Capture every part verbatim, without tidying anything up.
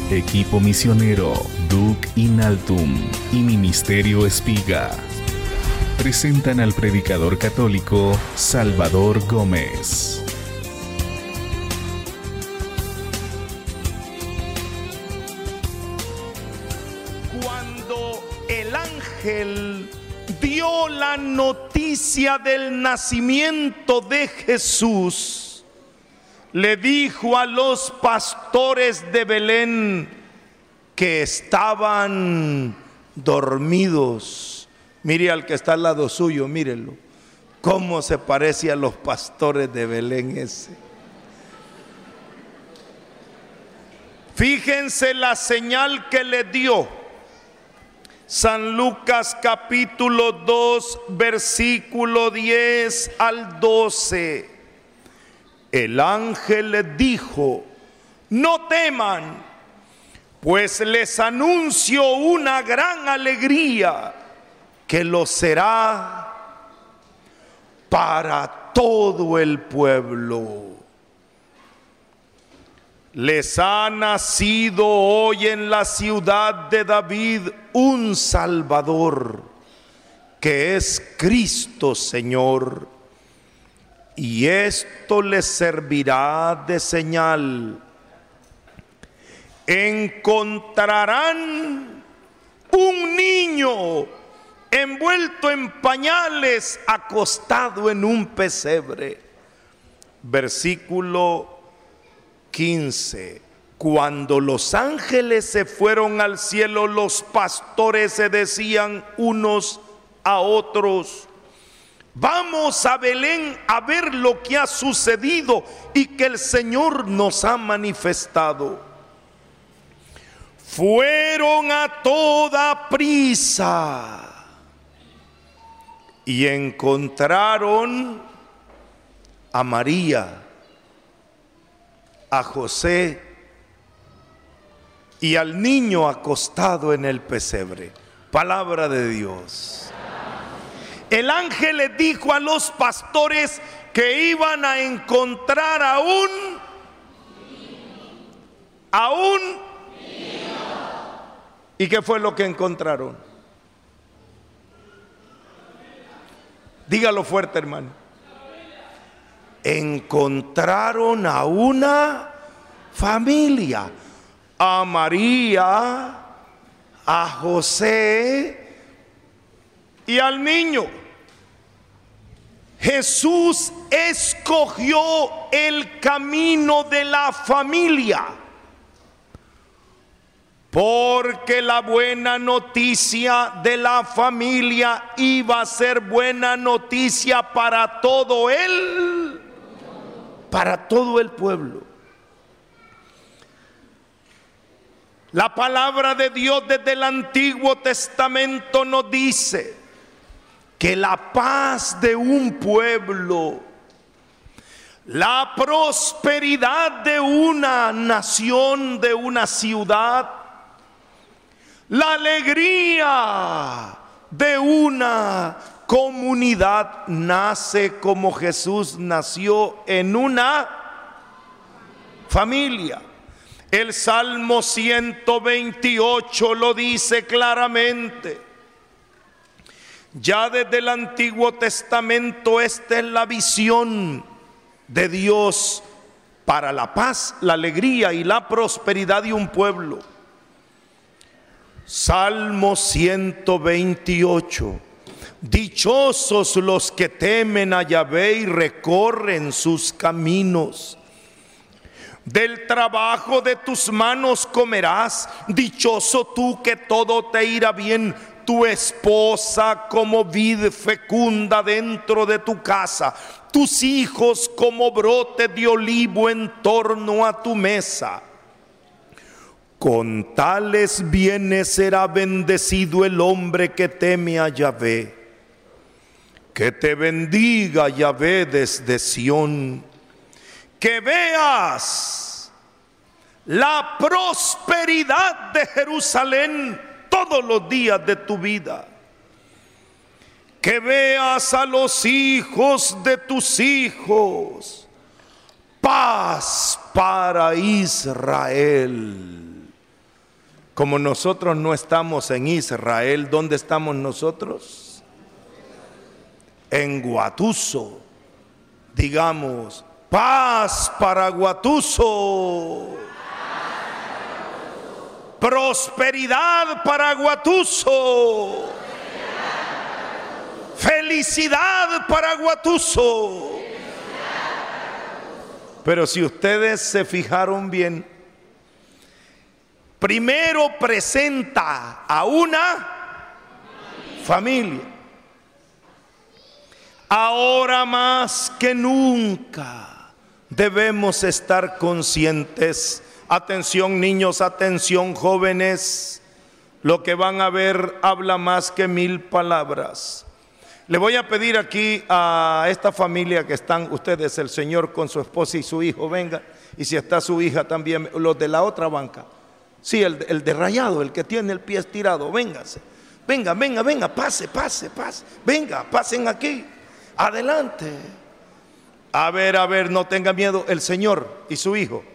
Equipo misionero Duc Inaltum y Ministerio Espiga presentan al predicador católico Salvador Gómez. Cuando el ángel dio la noticia del nacimiento de Jesús, le dijo a los pastores de Belén que estaban dormidos. Mire al que está al lado suyo, mírelo, cómo se parece a los pastores de Belén ese. Fíjense la señal que le dio. San Lucas capítulo dos, versículo diez al doce. El ángel les dijo: no teman, pues les anuncio una gran alegría que lo será para todo el pueblo. Les ha nacido hoy en la ciudad de David un Salvador, que es Cristo Señor. Y esto les servirá de señal. Encontrarán un niño envuelto en pañales, acostado en un pesebre. Versículo quince. Cuando los ángeles se fueron al cielo, los pastores se decían unos a otros: vamos a Belén a ver lo que ha sucedido y que el Señor nos ha manifestado. Fueron a toda prisa y encontraron a María, a José y al niño acostado en el pesebre. Palabra de Dios. El ángel les dijo a los pastores que iban a encontrar a un a un ¿Y qué fue lo que encontraron? Dígalo fuerte, hermano. Encontraron a una familia, a María, a José y al niño. Jesús escogió el camino de la familia, porque la buena noticia de la familia iba a ser buena noticia para todo el, para todo el pueblo. La palabra de Dios desde el Antiguo Testamento nos dice que la paz de un pueblo, la prosperidad de una nación, de una ciudad, la alegría de una comunidad nace como Jesús nació en una familia. El Salmo ciento veintiocho lo dice claramente. Ya desde el Antiguo Testamento esta es la visión de Dios para la paz, la alegría y la prosperidad de un pueblo. Salmo ciento veintiocho. Dichosos los que temen a Yahvé y recorren sus caminos. Del trabajo de tus manos comerás. Dichoso tú que todo te irá bien. Tu esposa como vid fecunda dentro de tu casa. Tus hijos como brote de olivo en torno a tu mesa. Con tales bienes será bendecido el hombre que teme a Yahvé. Que te bendiga Yahvé desde Sión. Que veas la prosperidad de Jerusalén todos los días de tu vida. Que veas a los hijos de tus hijos. Paz para Israel. Como nosotros no estamos en Israel, ¿dónde estamos nosotros? En Guatuso. Digamos, paz para Guatuso. Prosperidad para Guatuso. Felicidad para Guatuso. Pero si ustedes se fijaron bien, primero presenta a una familia. Ahora más que nunca debemos estar conscientes. Atención niños, atención jóvenes. Lo que van a ver habla más que mil palabras. Le voy a pedir aquí a esta familia que están ustedes, el señor con su esposa y su hijo, venga. Y si está su hija también, los de la otra banca. Sí, el, el de rayado, el que tiene el pie estirado, véngase. Venga, venga, venga, pase, pase, pase. Venga, pasen aquí. Adelante. A ver, a ver, no tenga miedo, el señor y su hijo.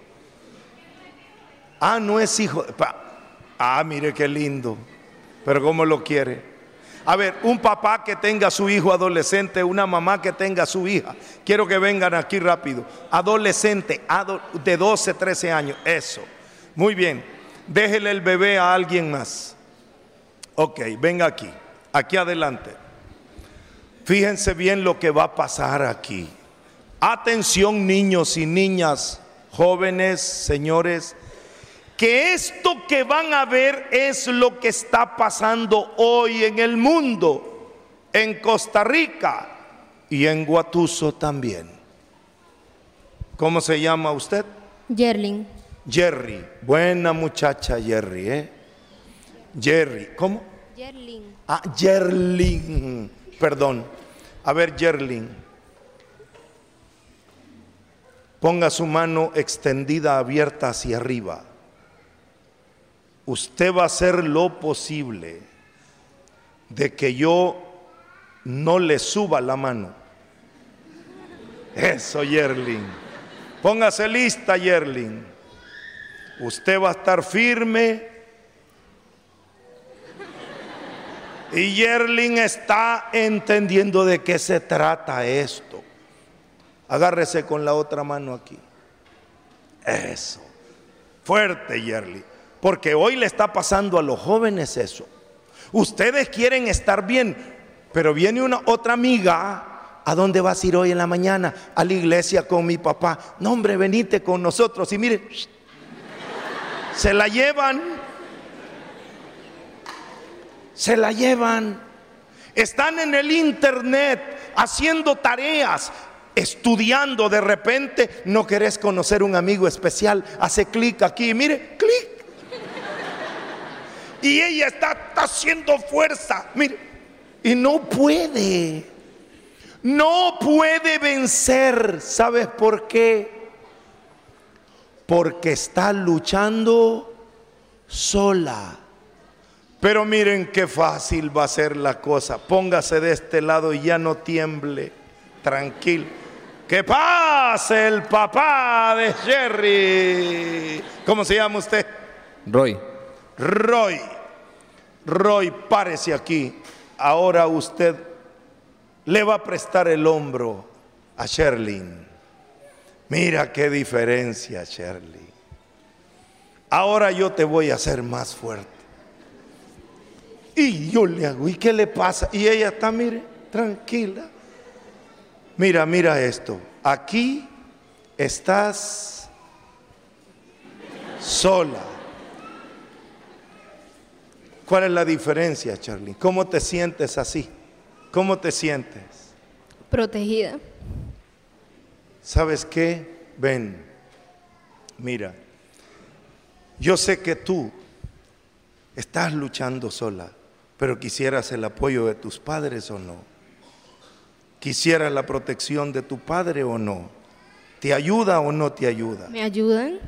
Ah, no es hijo. Ah, mire qué lindo. Pero ¿cómo lo quiere? A ver, un papá que tenga su hijo adolescente, una mamá que tenga su hija. Quiero que vengan aquí rápido. Adolescente, ado- de doce, trece años. Eso. Muy bien. Déjele el bebé a alguien más. Ok, venga aquí. Aquí adelante. Fíjense bien lo que va a pasar aquí. Atención niños y niñas, jóvenes, señores. Que esto que van a ver es lo que está pasando hoy en el mundo, en Costa Rica y en Guatuso también. ¿Cómo se llama usted? Yerlin. Jerry, buena muchacha Jerry, ¿eh? Jerry, ¿cómo? Yerlin. Ah, Yerlin, perdón. A ver, Yerlin. Ponga su mano extendida, abierta hacia arriba. Usted va a hacer lo posible de que yo no le suba la mano. Eso, Yerlin. Póngase lista, Yerlin. Usted va a estar firme. Y Yerlin está entendiendo de qué se trata esto. Agárrese con la otra mano aquí. Eso. Fuerte, Yerlin. Porque hoy le está pasando a los jóvenes eso. Ustedes quieren estar bien, pero viene una otra amiga. ¿A dónde vas a ir hoy en la mañana? A la iglesia con mi papá. No, hombre, venite con nosotros. Y mire, se la llevan. Se la llevan. Están en el internet haciendo tareas, estudiando. De repente no querés conocer un amigo especial. Hace clic aquí, mire, clic. Y ella está, está haciendo fuerza, mire, y no puede, no puede vencer. ¿Sabes por qué? Porque está luchando sola. Pero miren qué fácil va a ser la cosa. Póngase de este lado y ya no tiemble, tranquilo. Que pase el papá de Jerry. ¿Cómo se llama usted? Roy. Roy, Roy, párese aquí. Ahora usted le va a prestar el hombro a Sherlyn. Mira qué diferencia, Sherlyn. Ahora yo te voy a hacer más fuerte. Y yo le hago, ¿y qué le pasa? Y ella está, mire, tranquila. Mira, mira esto. Aquí estás sola. ¿Cuál es la diferencia, Charly? ¿Cómo te sientes así? ¿Cómo te sientes? Protegida. ¿Sabes qué? Ven, mira, yo sé que tú estás luchando sola, pero quisieras el apoyo de tus padres o no. ¿Quisieras la protección de tu padre o no? ¿Te ayuda o no te ayuda? Me ayudan.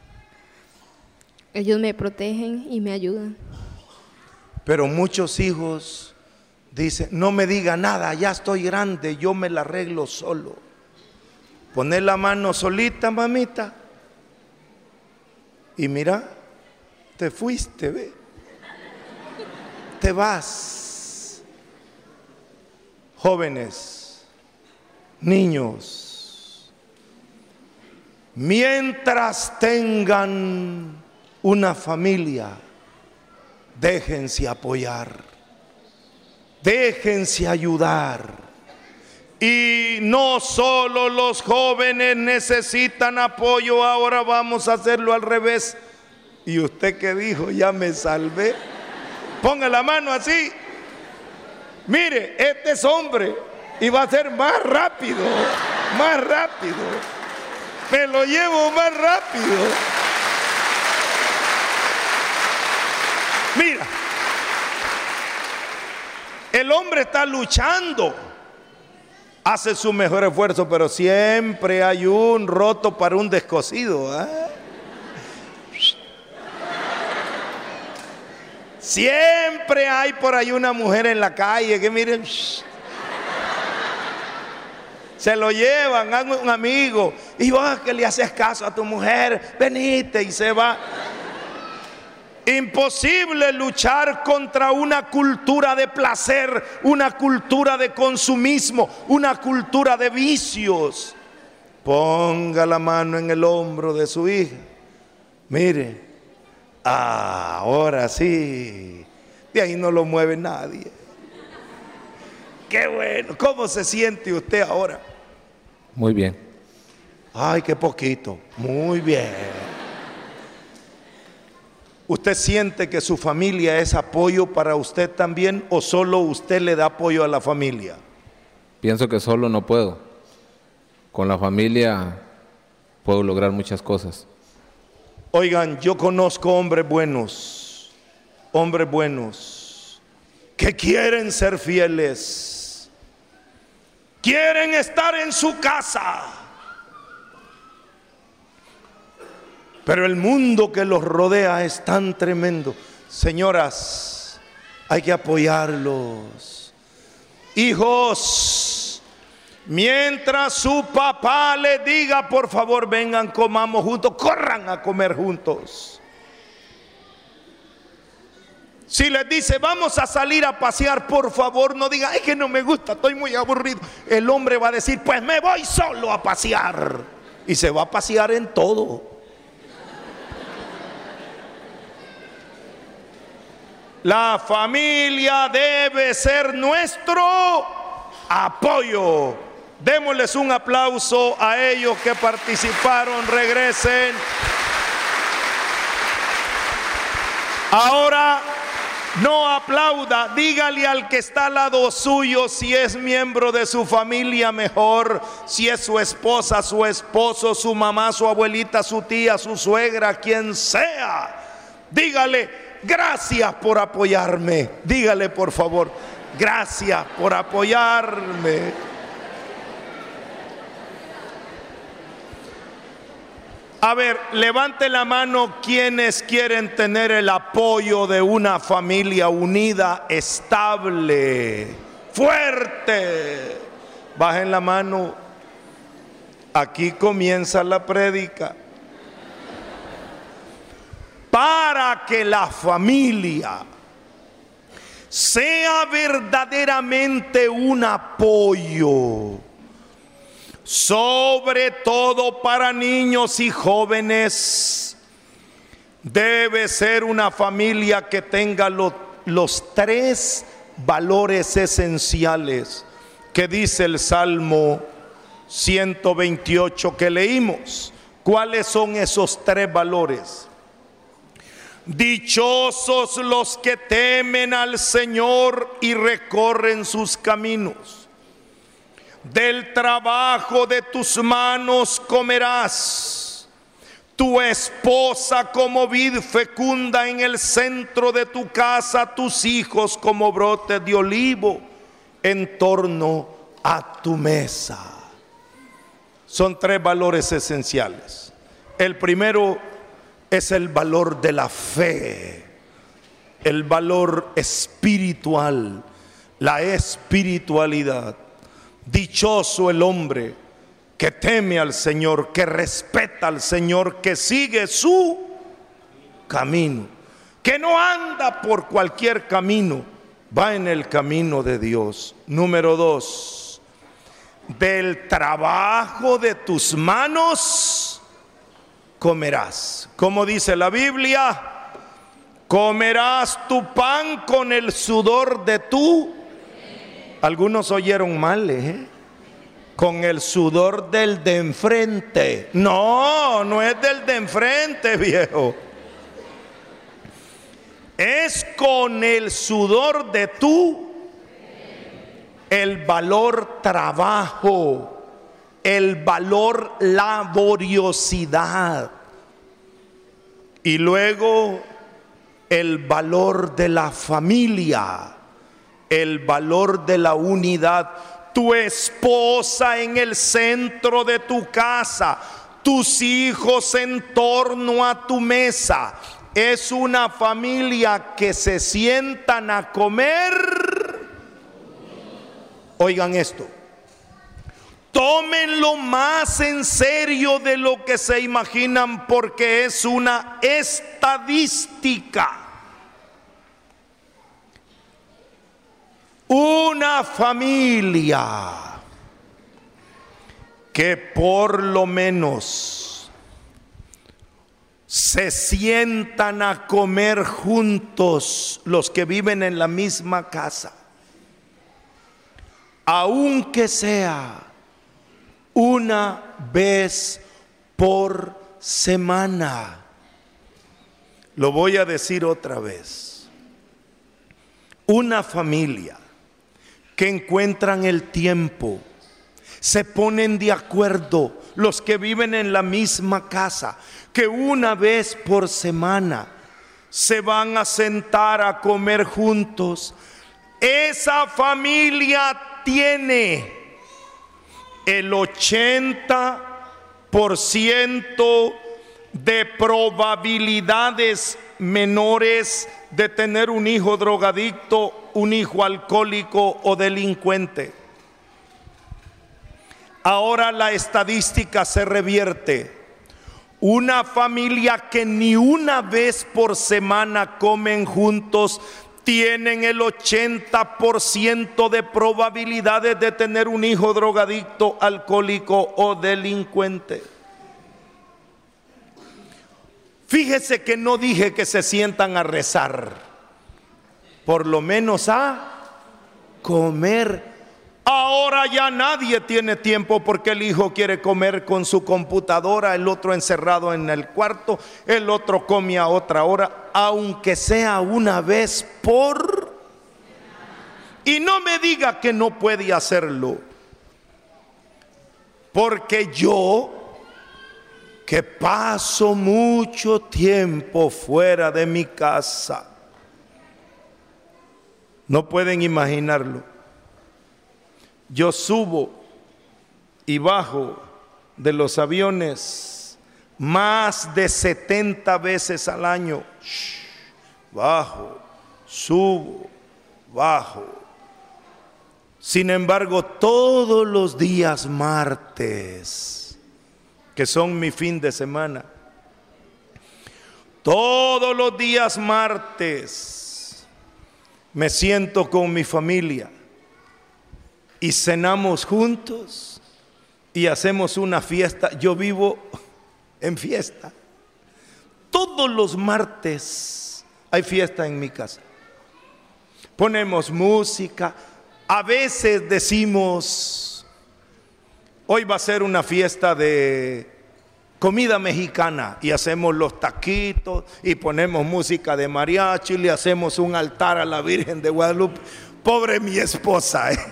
Ellos me protegen y me ayudan. Pero muchos hijos dicen, no me diga nada, ya estoy grande, yo me la arreglo solo. Poner la mano solita, mamita. Y mira, te fuiste, ve. Te vas. Jóvenes, niños, mientras tengan una familia, déjense apoyar, déjense ayudar. Y no solo los jóvenes necesitan apoyo, ahora vamos a hacerlo al revés. ¿Y usted qué dijo? Ya me salvé. Ponga la mano así. Mire, este es hombre y va a ser más rápido, más rápido. Me lo llevo más rápido. Mira, el hombre está luchando, hace su mejor esfuerzo, pero siempre hay un roto para un descosido, ¿eh? Siempre hay por ahí una mujer en la calle que miren, se lo llevan a un amigo y vos que le haces caso a tu mujer, venite, y se va. Imposible luchar contra una cultura de placer, una cultura de consumismo, una cultura de vicios. Ponga la mano en el hombro de su hija. Mire, ah, ahora sí, de ahí no lo mueve nadie. Qué bueno. ¿Cómo se siente usted ahora? Muy bien. Ay, qué poquito. Muy bien. ¿Usted siente que su familia es apoyo para usted también o solo usted le da apoyo a la familia? Pienso que solo no puedo. Con la familia puedo lograr muchas cosas. Oigan, yo conozco hombres buenos, hombres buenos, que quieren ser fieles, quieren estar en su casa, pero el mundo que los rodea es tan tremendo. Señoras, hay que apoyarlos. Hijos, mientras su papá les diga, por favor, vengan, comamos juntos, corran a comer juntos. Si les dice, vamos a salir a pasear, por favor, no diga, es que no me gusta, estoy muy aburrido. El hombre va a decir, pues me voy solo a pasear. Y se va a pasear en todo. La familia debe ser nuestro apoyo. Démosles un aplauso a ellos que participaron, regresen. Ahora no aplauda, dígale al que está al lado suyo si es miembro de su familia mejor, si es su esposa, su esposo, su mamá, su abuelita, su tía, su suegra, quien sea. Dígale, gracias por apoyarme. Dígale por favor, gracias por apoyarme. A ver, levante la mano quienes quieren tener el apoyo de una familia unida, estable, fuerte. Bajen la mano. Aquí comienza la prédica. Para que la familia sea verdaderamente un apoyo, sobre todo para niños y jóvenes, debe ser una familia que tenga lo, los tres valores esenciales que dice el Salmo ciento veintiocho que leímos. ¿Cuáles son esos tres valores? Dichosos los que temen al Señor y recorren sus caminos. Del trabajo de tus manos comerás. Tu esposa como vid fecunda en el centro de tu casa, tus hijos como brotes de olivo en torno a tu mesa. Son tres valores esenciales. El primero es el valor de la fe, el valor espiritual, la espiritualidad. Dichoso el hombre que teme al Señor, que respeta al Señor, que sigue su camino. que no anda por cualquier camino, va en el camino de Dios. Número dos, del trabajo de tus manos comerás. Como dice la Biblia, comerás tu pan con el sudor de tu. Algunos oyeron mal, ¿eh? Con el sudor del de enfrente. No, no es del de enfrente, viejo. Es con el sudor de tu, el valor trabajo, el valor laboriosidad, y luego el valor de la familia, el valor de la unidad. Tu esposa en el centro de tu casa, tus hijos en torno a tu mesa. Es una familia que se sientan a comer. Oigan esto, tómenlo más en serio de lo que se imaginan, porque es una estadística. Una familia que por lo menos se sientan a comer juntos, los que viven en la misma casa, aunque sea una vez por semana. Lo voy a decir otra vez. Una familia que encuentran el tiempo, se ponen de acuerdo, los que viven en la misma casa, que una vez por semana se van a sentar a comer juntos. Esa familia tiene el ochenta por ciento de probabilidades menores de tener un hijo drogadicto, un hijo alcohólico o delincuente. Ahora la estadística se revierte. Una familia que ni una vez por semana comen juntos tienen el ochenta por ciento de probabilidades de tener un hijo drogadicto, alcohólico o delincuente. Fíjese que no dije que se sientan a rezar, por lo menos a comer. Ahora ya nadie tiene tiempo porque el hijo quiere comer con su computadora, el otro encerrado en el cuarto, el otro come a otra hora, aunque sea una vez por. Y no me diga que no puede hacerlo, porque yo, que paso mucho tiempo fuera de mi casa, no pueden imaginarlo. Yo subo y bajo de los aviones más de setenta veces al año. Bajo, subo, bajo. Sin embargo, todos los días martes, que son mi fin de semana, todos los días martes me siento con mi familia y cenamos juntos y hacemos una fiesta. Yo vivo en fiesta. Todos los martes hay fiesta en mi casa. Ponemos música. A veces decimos, hoy va a ser una fiesta de comida mexicana, y hacemos los taquitos y ponemos música de mariachi y le hacemos un altar a la Virgen de Guadalupe. Pobre mi esposa, ¿eh?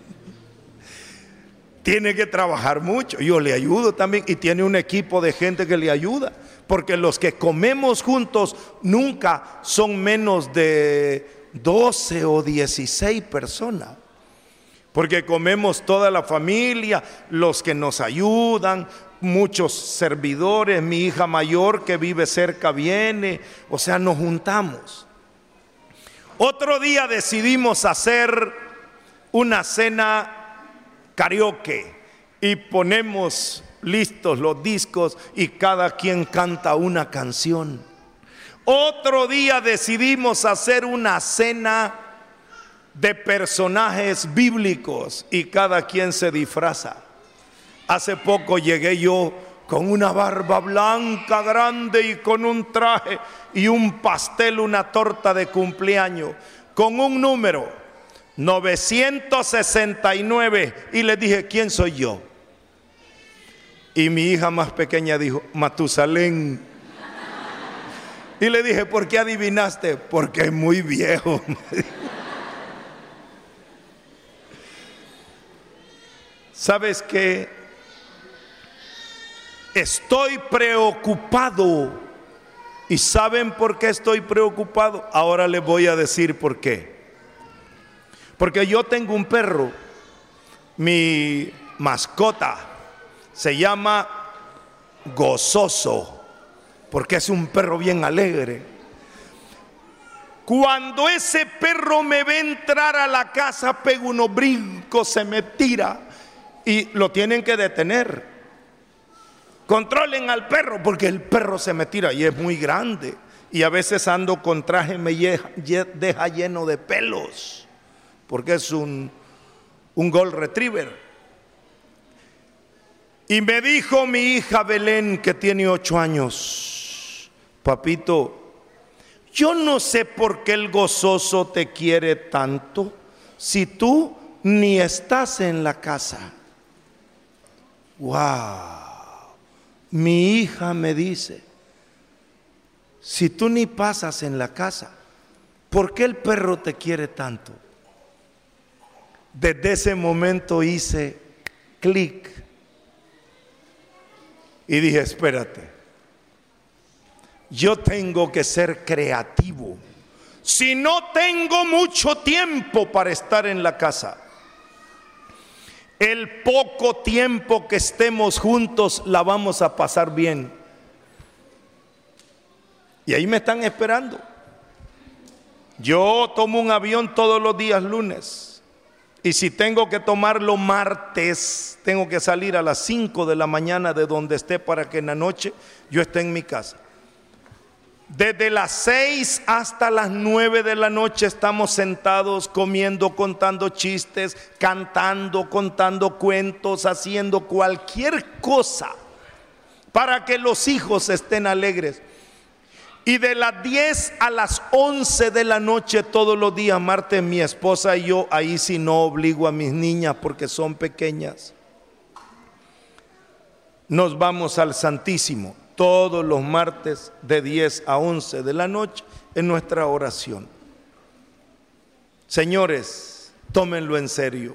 Tiene que trabajar mucho. Yo le ayudo también, y tiene un equipo de gente que le ayuda, porque los que comemos juntos nunca son menos de doce o dieciséis personas, porque comemos toda la familia, los que nos ayudan, muchos servidores, mi hija mayor que vive cerca viene, o sea, nos juntamos. Otro día decidimos hacer una cena karaoke y ponemos listos los discos y cada quien canta una canción. Otro día decidimos hacer una cena de personajes bíblicos y cada quien se disfraza. Hace poco llegué yo con una barba blanca grande y con un traje y un pastel, una torta de cumpleaños, con un número novecientos sesenta y nueve, y le dije, ¿quién soy yo? Y mi hija más pequeña dijo, Matusalén. Y le dije, ¿por qué adivinaste? Porque es muy viejo. ¿Sabes qué? Estoy preocupado. ¿Y saben por qué estoy preocupado? Ahora les voy a decir por qué. Porque yo tengo un perro, mi mascota se llama Gozoso, porque es un perro bien alegre. Cuando ese perro me ve entrar a la casa, pega unos brincos, se me tira y lo tienen que detener. Controlen al perro, porque el perro se me tira y es muy grande. Y a veces ando con traje, me deja lleno de pelos, porque es un, un Gold Retriever. Y me dijo mi hija Belén, que tiene ocho años, papito, yo no sé por qué el Gozoso te quiere tanto si tú ni estás en la casa. ¡Wow! Mi hija me dice, si tú ni pasas en la casa, ¿por qué el perro te quiere tanto? Desde ese momento hice clic y dije, espérate, yo tengo que ser creativo. Si no tengo mucho tiempo para estar en la casa, el poco tiempo que estemos juntos la vamos a pasar bien. Y ahí me están esperando. Yo tomo un avión todos los días lunes, y si tengo que tomarlo martes, tengo que salir a las cinco de la mañana de donde esté para que en la noche yo esté en mi casa. Desde las seis hasta las nueve de la noche estamos sentados comiendo, contando chistes, cantando, contando cuentos, haciendo cualquier cosa para que los hijos estén alegres. Y de las diez a las once de la noche todos los días, martes, mi esposa y yo, ahí sí no obligo a mis niñas porque son pequeñas, nos vamos al Santísimo. Todos los martes de diez a once de la noche en nuestra oración. Señores, tómenlo en serio.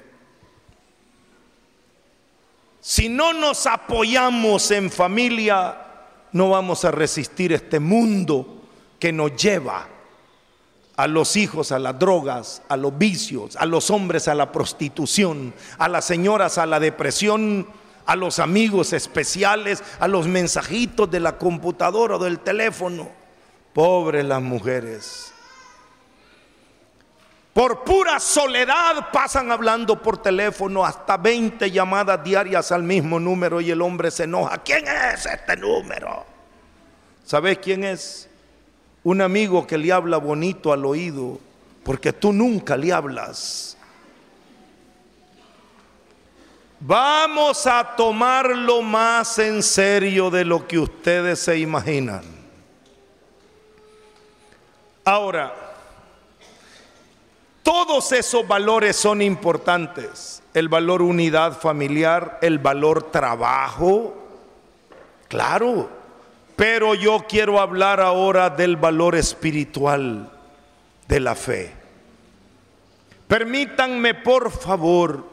Si no nos apoyamos en familia, no vamos a resistir este mundo que nos lleva a los hijos a las drogas, a los vicios, a los hombres a la prostitución, a las señoras a la depresión, a los amigos especiales, a los mensajitos de la computadora o del teléfono. Pobres las mujeres. Por pura soledad pasan hablando por teléfono hasta veinte llamadas diarias al mismo número y el hombre se enoja. ¿Quién es este número? ¿Sabes quién es? Un amigo que le habla bonito al oído, porque tú nunca le hablas. Vamos a tomarlo más en serio de lo que ustedes se imaginan. Ahora, todos esos valores son importantes. El valor unidad familiar, el valor trabajo, claro. Pero yo quiero hablar ahora del valor espiritual de la fe. Permítanme, por favor,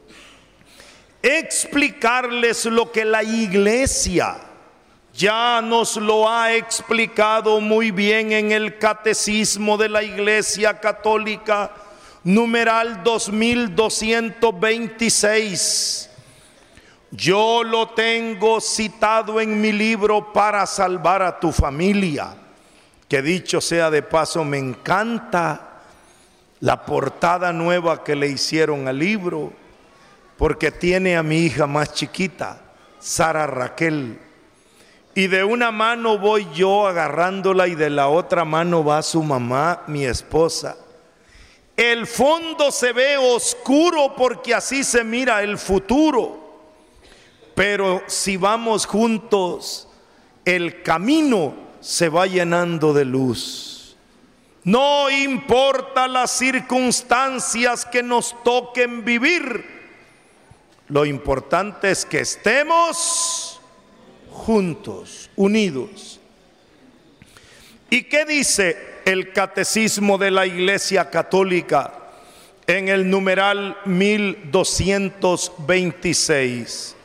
explicarles lo que la iglesia ya nos lo ha explicado muy bien en el Catecismo de la Iglesia Católica, numeral dos mil doscientos veintiséis. Yo lo tengo citado en mi libro Para salvar a tu familia, que dicho sea de paso, me encanta la portada nueva que le hicieron al libro, porque tiene a mi hija más chiquita, Sara Raquel, y de una mano voy yo agarrándola y de la otra mano va su mamá, mi esposa. El fondo se ve oscuro porque así se mira el futuro, pero si vamos juntos, el camino se va llenando de luz. No importa las circunstancias que nos toquen vivir, lo importante es que estemos juntos, unidos. ¿Y qué dice el Catecismo de la Iglesia Católica en el numeral mil doscientos veintiséis?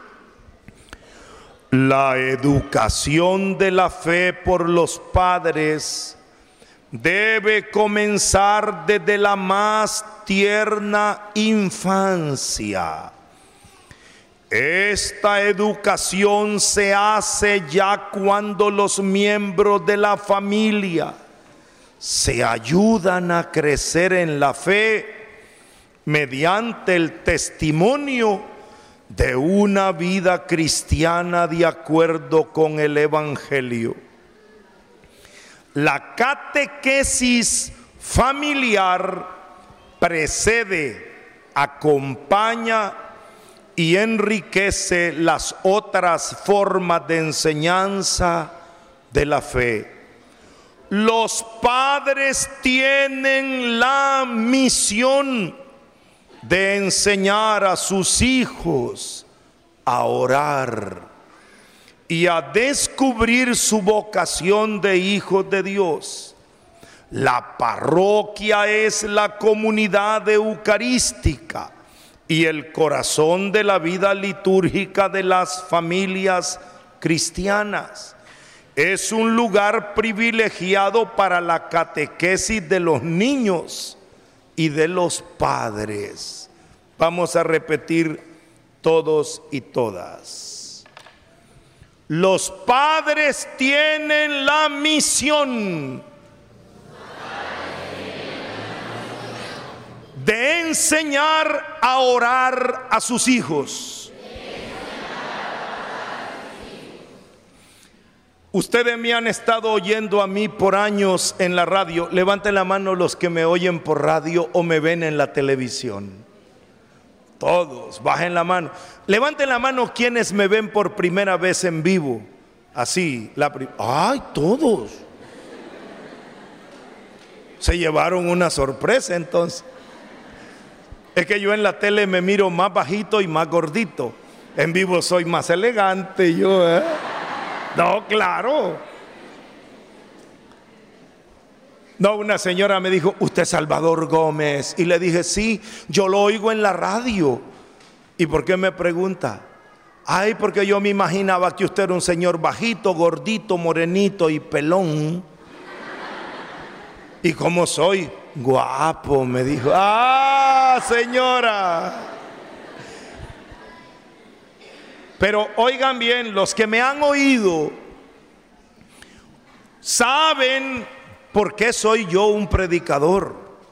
La educación de la fe por los padres debe comenzar desde la más tierna infancia. Esta educación se hace ya cuando los miembros de la familia se ayudan a crecer en la fe mediante el testimonio de una vida cristiana de acuerdo con el Evangelio. La catequesis familiar precede, acompaña y enriquece las otras formas de enseñanza de la fe. Los padres tienen la misión de enseñar a sus hijos a orar y a descubrir su vocación de hijos de Dios. La parroquia es la comunidad eucarística y el corazón de la vida litúrgica de las familias cristianas. Es un lugar privilegiado para la catequesis de los niños y de los padres. Vamos a repetir todos y todas. Los padres tienen la misión de enseñar a orar a sus hijos. Ustedes me han estado oyendo a mí por años en la radio. Levanten la mano los que me oyen por radio o me ven en la televisión. Todos, bajen la mano. Levanten la mano quienes me ven por primera vez en vivo. Así, la pri- ¡ay, todos! Se llevaron una sorpresa entonces. Es que yo en la tele me miro más bajito y más gordito. En vivo soy más elegante yo, ¿eh? No, claro. No, una señora me dijo, ¿usted es Salvador Gómez? Y le dije, sí, yo lo oigo en la radio. ¿Y por qué me pregunta? Ay, porque yo me imaginaba que usted era un señor bajito, gordito, morenito y pelón. ¿Y cómo soy? Guapo, me dijo. ¡Ah, señora! Pero oigan bien, los que me han oído saben por qué soy yo un predicador.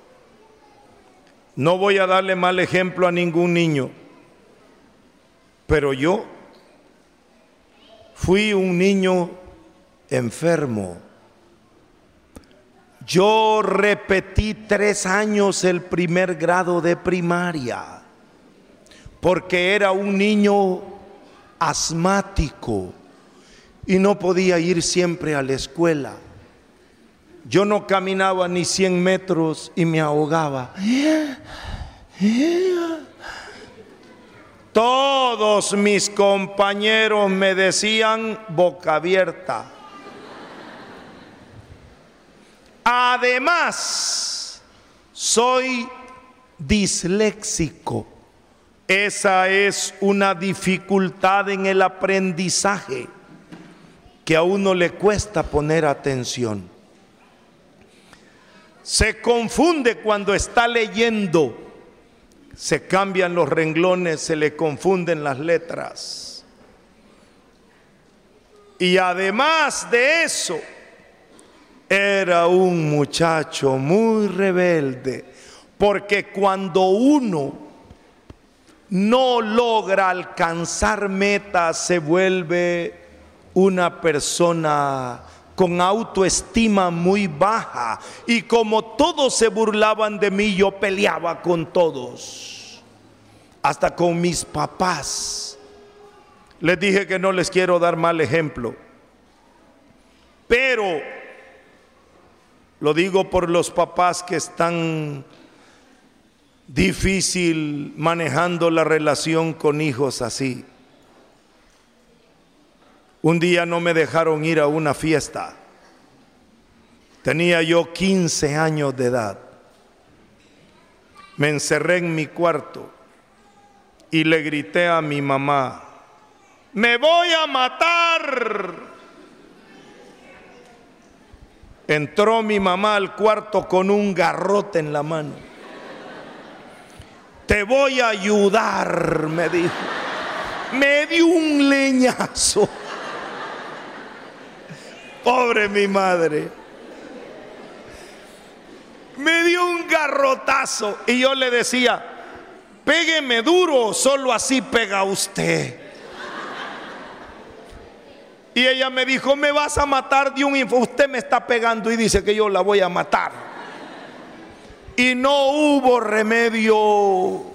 No voy a darle mal ejemplo a ningún niño, pero yo fui un niño enfermo. Yo repetí tres años el primer grado de primaria porque era un niño asmático y no podía ir siempre a la escuela. Yo no caminaba ni cien metros y me ahogaba. Todos mis compañeros me decían boca abierta. Además, soy disléxico. Esa es una dificultad en el aprendizaje que a uno le cuesta poner atención. Se confunde cuando está leyendo, se cambian los renglones, se le confunden las letras. Y además de eso, era un muchacho muy rebelde, porque cuando uno no logra alcanzar metas se vuelve una persona con autoestima muy baja, y como todos se burlaban de mí, yo peleaba con todos, hasta con mis papás. Les dije que no les quiero dar mal ejemplo, pero lo digo por los papás que están difícil manejando la relación con hijos así. Un día no me dejaron ir a una fiesta. Tenía yo quince años de edad. Me encerré en mi cuarto y le grité a mi mamá: ¡me voy a matar! Entró mi mamá al cuarto con un garrote en la mano. Te voy a ayudar, me dijo. Me dio un leñazo. Pobre mi madre. Me dio un garrotazo y yo le decía: pégueme duro, solo así pega usted. Y ella me dijo: me vas a matar de un info. Usted me está pegando y dice que yo la voy a matar. Y no hubo remedio.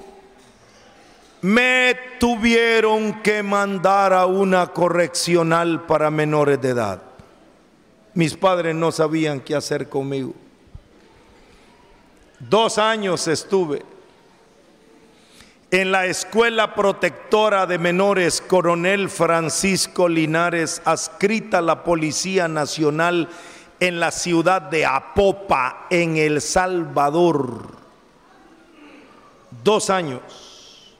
Me tuvieron que mandar a una correccional para menores de edad. Mis padres no sabían qué hacer conmigo. Dos años estuve en la Escuela Protectora de Menores Coronel Francisco Linares, adscrita a la Policía Nacional, en la ciudad de Apopa, en El Salvador. Dos años.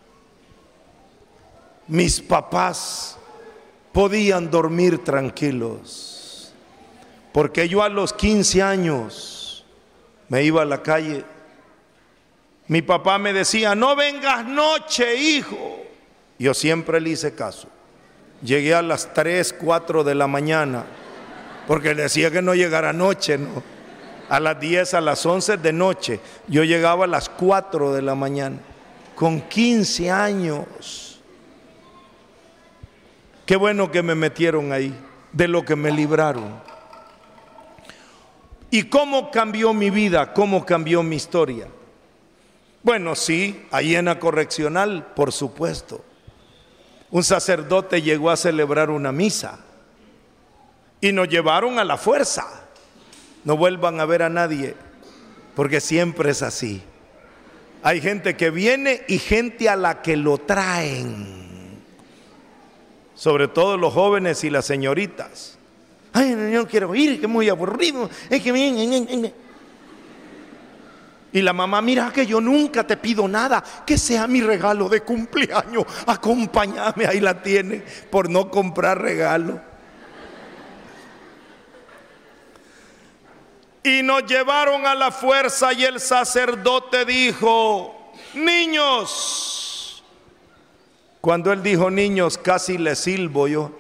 Mis papás podían dormir tranquilos, porque yo a los quince años me iba a la calle. Mi papá me decía: no vengas noche, hijo. Yo siempre le hice caso. Llegué a las tres, cuatro de la mañana, porque le decía que no llegara noche, ¿no? A las diez, a las once de noche. Yo llegaba a las cuatro de la mañana, con quince años. Qué bueno que me metieron ahí, de lo que me libraron. ¿Y cómo cambió mi vida? ¿Cómo cambió mi historia? Bueno, sí, ahí en la correccional, por supuesto. Un sacerdote llegó a celebrar una misa y nos llevaron a la fuerza. No vuelvan a ver a nadie, porque siempre es así. Hay gente que viene y gente a la que lo traen. Sobre todo los jóvenes y las señoritas. Ay, no, no quiero ir, que es muy aburrido. Es que bien. Y la mamá: mira que yo nunca te pido nada, que sea mi regalo de cumpleaños, acompáñame. Ahí la tiene, por no comprar regalo. Y nos llevaron a la fuerza y el sacerdote dijo: niños. Cuando él dijo niños, casi le silbo yo.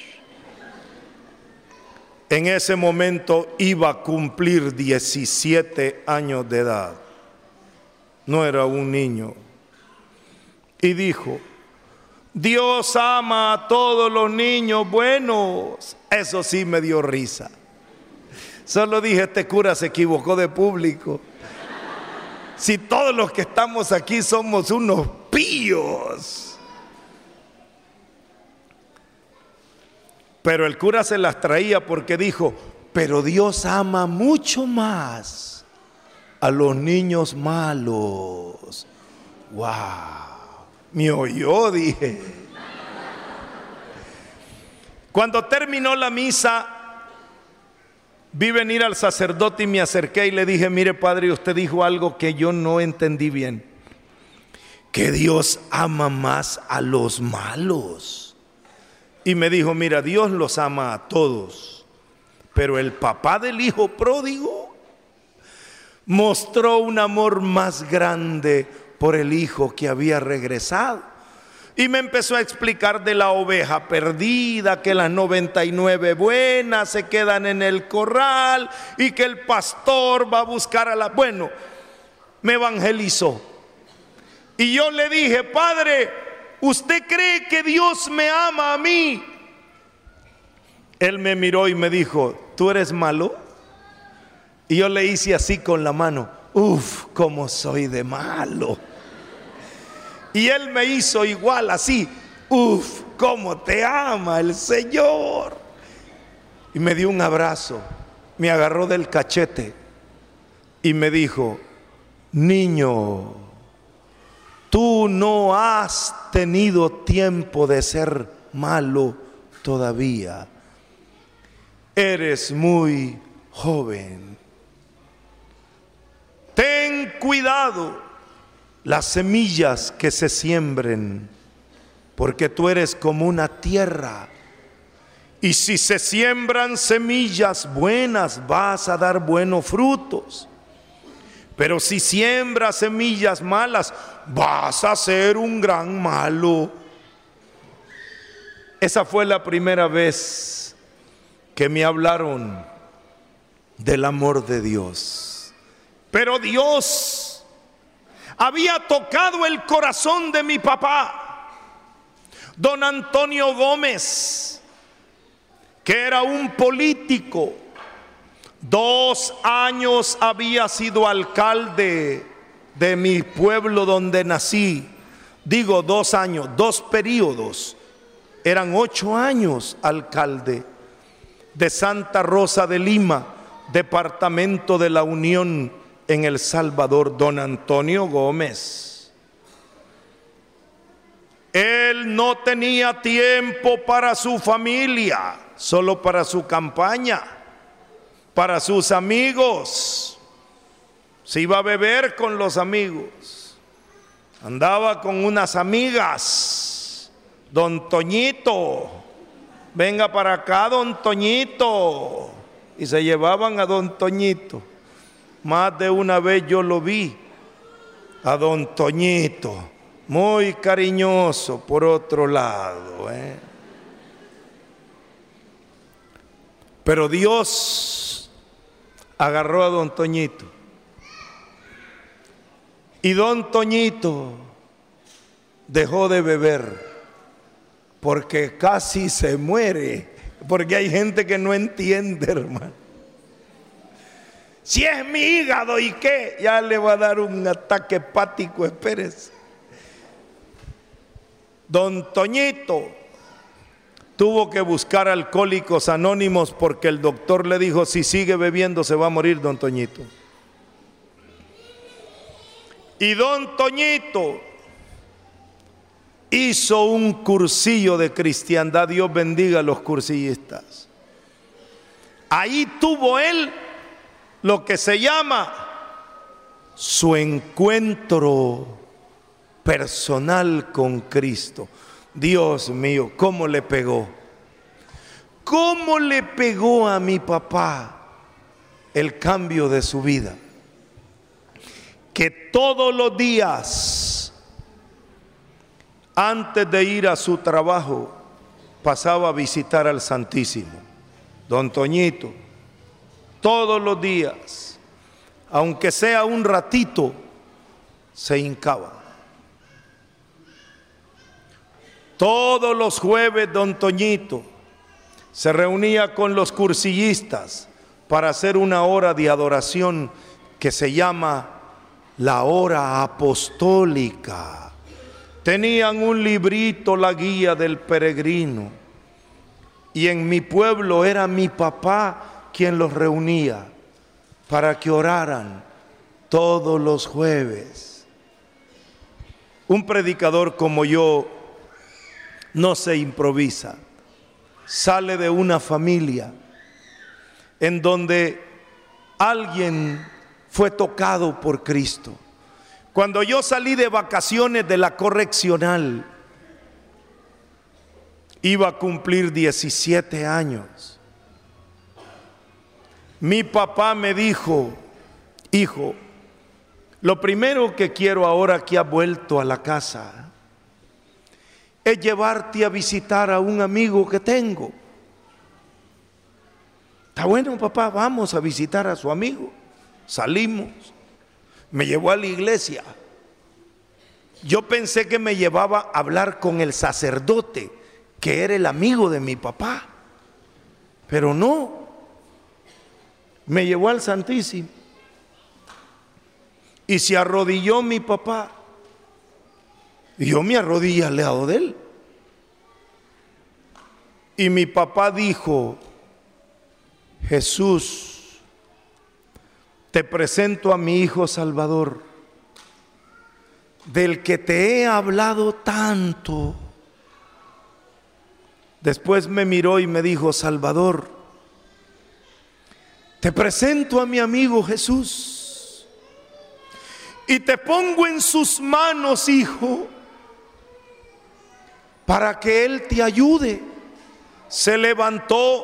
En ese momento iba a cumplir diecisiete años de edad. No era un niño. Y dijo: Dios ama a todos los niños buenos. Eso sí me dio risa. Solo dije: este cura se equivocó de público. Si todos los que estamos aquí somos unos píos. Pero el cura se las traía porque dijo: pero Dios ama mucho más a los niños malos. ¡Wow! Me oyó, dije. Cuando terminó la misa, vi venir al sacerdote y me acerqué y le dije: mire, padre, usted dijo algo que yo no entendí bien. Que Dios ama más a los malos. Y me dijo: mira, Dios los ama a todos, pero el papá del hijo pródigo mostró un amor más grande por el hijo que había regresado. Y me empezó a explicar de la oveja perdida, que las noventa y nueve buenas se quedan en el corral y que el pastor va a buscar a la... Bueno, me evangelizó. Y yo le dije: padre, ¿usted cree que Dios me ama a mí? Él me miró y me dijo, ¿tú eres malo? Y yo le hice así con la mano, uf, cómo soy de malo. Y él me hizo igual así, uf, cómo te ama el Señor. Y me dio un abrazo, me agarró del cachete y me dijo, niño, tú no has tenido tiempo de ser malo todavía. Eres muy joven. Ten cuidado las semillas que se siembren, porque tú eres como una tierra. Y si se siembran semillas buenas, vas a dar buenos frutos. Pero si siembras semillas malas, vas a ser un gran malo. Esa fue la primera vez que me hablaron del amor de Dios. Pero Dios había tocado el corazón de mi papá, don Antonio Gómez, que era un político. Dos años había sido alcalde de mi pueblo donde nací. Digo dos años, dos periodos. Eran ocho años alcalde de Santa Rosa de Lima, departamento de la Unión en El Salvador, don Antonio Gómez. Él no tenía tiempo para su familia, solo para su campaña, para sus amigos. Se iba a beber con los amigos, andaba con unas amigas. Don Toñito, venga para acá, don Toñito. Y se llevaban a don Toñito. Más de una vez yo lo vi, a don Toñito, muy cariñoso por otro lado, ¿eh? Pero Dios agarró a don Toñito. Y don Toñito dejó de beber, porque casi se muere, porque hay gente que no entiende, hermano. Si es mi hígado, ¿y qué? Ya le va a dar un ataque hepático, espérese. Don Toñito tuvo que buscar alcohólicos anónimos porque el doctor le dijo, si sigue bebiendo se va a morir don Toñito. Y don Toñito hizo un cursillo de cristiandad. Dios bendiga a los cursillistas. Ahí tuvo él lo que se llama su encuentro personal con Cristo. Dios mío, ¿cómo le pegó? ¿Cómo le pegó a mi papá el cambio de su vida? Que todos los días, antes de ir a su trabajo, pasaba a visitar al Santísimo. Don Toñito, todos los días, aunque sea un ratito, se hincaba. Todos los jueves don Toñito se reunía con los cursillistas para hacer una hora de adoración que se llama la hora apostólica. Tenían un librito, la guía del peregrino, y en mi pueblo era mi papá quien los reunía para que oraran todos los jueves. Un predicador como yo no se improvisa, sale de una familia en donde alguien fue tocado por Cristo. Cuando yo salí de vacaciones de la correccional, iba a cumplir diecisiete años. Mi papá me dijo, hijo, lo primero que quiero ahora que has vuelto a la casa es llevarte a visitar a un amigo que tengo. Está bueno, papá, vamos a visitar a su amigo. Salimos, me llevó a la iglesia. Yo pensé que me llevaba a hablar con el sacerdote, que era el amigo de mi papá. Pero no, me llevó al Santísimo y se arrodilló mi papá y yo me arrodillé al lado de él. Y mi papá dijo: Jesús, te presento a mi hijo Salvador, del que te he hablado tanto. Después me miró y me dijo: Salvador, te presento a mi amigo Jesús y te pongo en sus manos, hijo, para que Él te ayude. Se levantó,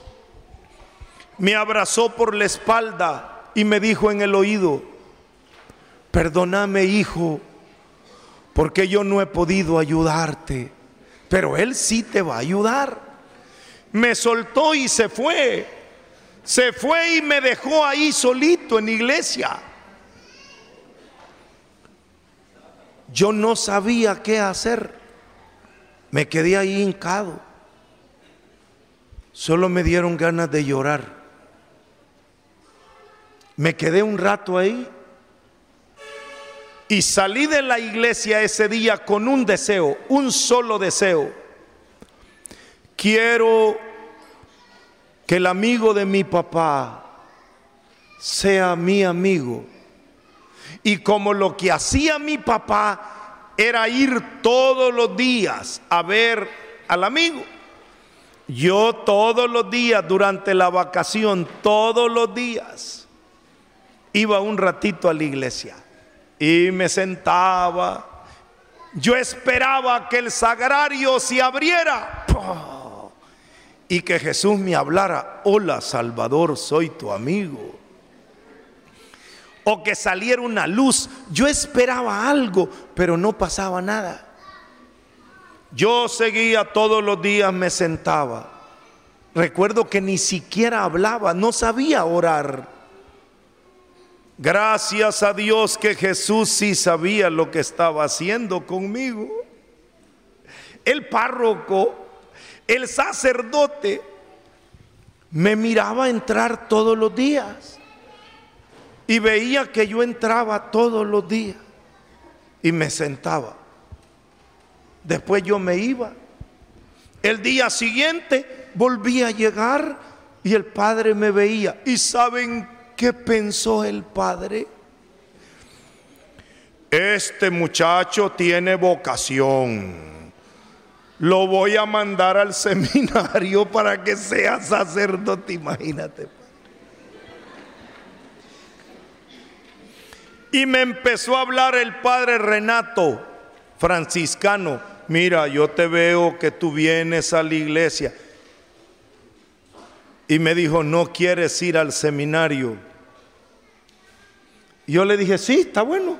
me abrazó por la espalda y me dijo en el oído: perdóname, hijo, porque yo no he podido ayudarte, pero Él sí te va a ayudar. Me soltó y se fue. Se fue y me dejó ahí solito en la iglesia. Yo no sabía qué hacer. Me quedé ahí hincado. Solo me dieron ganas de llorar. Me quedé un rato ahí y salí de la iglesia ese día con un deseo, un solo deseo. Quiero que el amigo de mi papá sea mi amigo. Y como lo que hacía mi papá era ir todos los días a ver al amigo, yo todos los días durante la vacación, todos los días, iba un ratito a la iglesia y me sentaba. Yo esperaba que el sagrario se abriera y que Jesús me hablara: hola Salvador, soy tu amigo. O que saliera una luz. Yo esperaba algo, pero no pasaba nada. Yo seguía todos los días, me sentaba. Recuerdo que ni siquiera hablaba, no sabía orar. Gracias a Dios que Jesús sí sabía lo que estaba haciendo conmigo. El párroco, el sacerdote, me miraba entrar todos los días y veía que yo entraba todos los días y me sentaba. Después yo me iba. El día siguiente volví a llegar y el padre me veía. ¿Y saben qué pensó el padre? Este muchacho tiene vocación. Lo voy a mandar al seminario para que sea sacerdote. Imagínate. Y me empezó a hablar el padre Renato, franciscano. Mira, yo te veo que tú vienes a la iglesia. Y me dijo: ¿no quieres ir al seminario? Y yo le dije: sí, está bueno.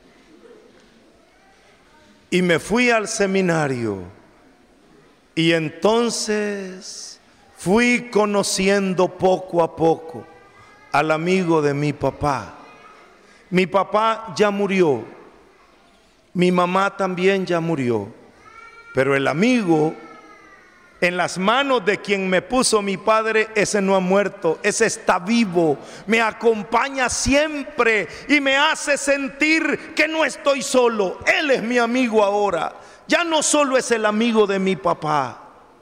Y me fui al seminario. Y entonces fui conociendo poco a poco al amigo de mi papá. Mi papá ya murió. Mi mamá también ya murió. Pero el amigo, en las manos de quien me puso mi padre, ese no ha muerto, ese está vivo, me acompaña siempre y me hace sentir que no estoy solo. Él es mi amigo ahora. Ya no solo es el amigo de mi papá.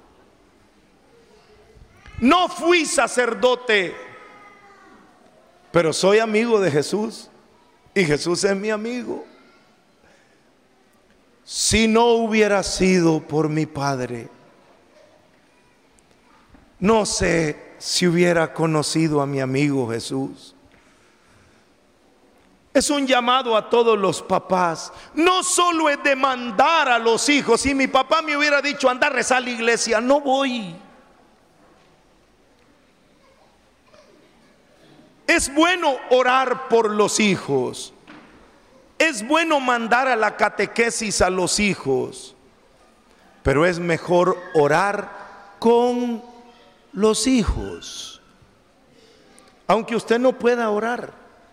No fui sacerdote, pero soy amigo de Jesús y Jesús es mi amigo. Si no hubiera sido por mi padre, no sé si hubiera conocido a mi amigo Jesús. Es un llamado a todos los papás. No solo es demandar a los hijos. Si mi papá me hubiera dicho: anda a rezar a la iglesia, no voy. Es bueno orar por los hijos. Es bueno mandar a la catequesis a los hijos. Pero es mejor orar con los hijos, aunque usted no pueda orar.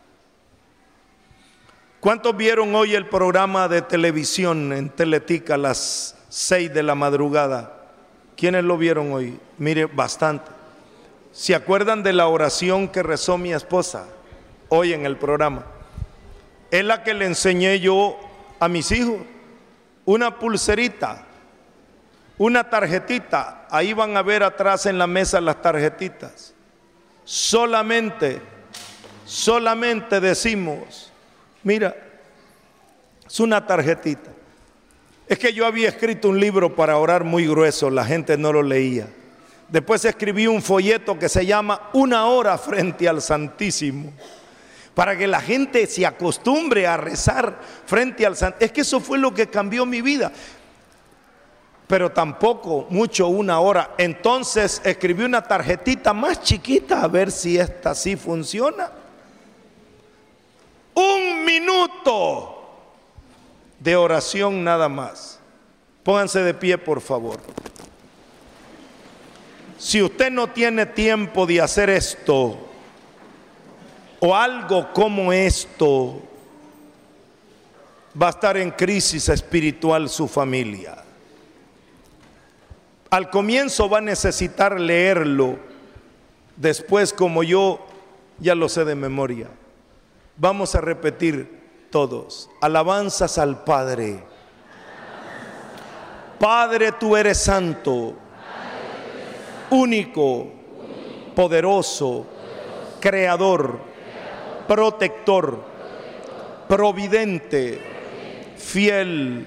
¿Cuántos vieron hoy el programa de televisión en Teletica a las seis de la madrugada? ¿Quiénes lo vieron hoy? Mire, bastante. ¿Se acuerdan de la oración que rezó mi esposa hoy en el programa? Es la que le enseñé yo a mis hijos. Una pulserita, una tarjetita. Ahí van a ver atrás en la mesa las tarjetitas. Solamente, solamente decimos, mira, es una tarjetita. Es que yo había escrito un libro para orar muy grueso, la gente no lo leía. Después escribí un folleto que se llama Una hora frente al Santísimo, para que la gente se acostumbre a rezar frente al Santísimo. Es que eso fue lo que cambió mi vida. Pero tampoco mucho una hora. Entonces escribí una tarjetita más chiquita, a ver si esta sí funciona. Un minuto de oración nada más. Pónganse de pie, por favor. Si usted no tiene tiempo de hacer esto o algo como esto, va a estar en crisis espiritual su familia. Al comienzo va a necesitar leerlo, después, como yo ya lo sé de memoria, vamos a repetir todos. Alabanzas al Padre. Padre, tú eres santo, único, poderoso, creador, protector, providente, fiel,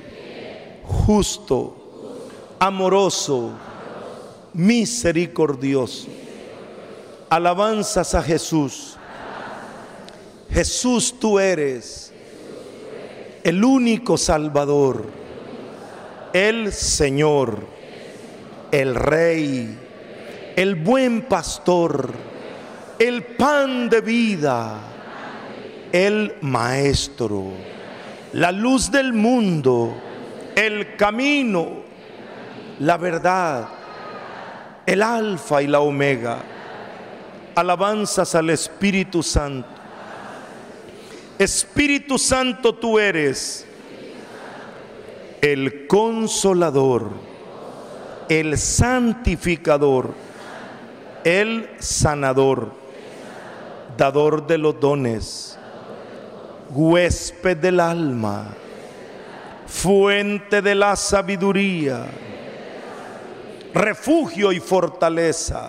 justo, amoroso, misericordioso. Alabanzas a Jesús. Jesús, tú eres el único Salvador, el Señor, el Rey, el buen pastor, el pan de vida, el Maestro, la luz del mundo, el camino, la verdad, el Alfa y la Omega. Alabanzas al Espíritu Santo. Espíritu Santo, tú eres el Consolador, el Santificador, el Sanador, dador de los dones, huésped del alma, fuente de la sabiduría, refugio y fortaleza,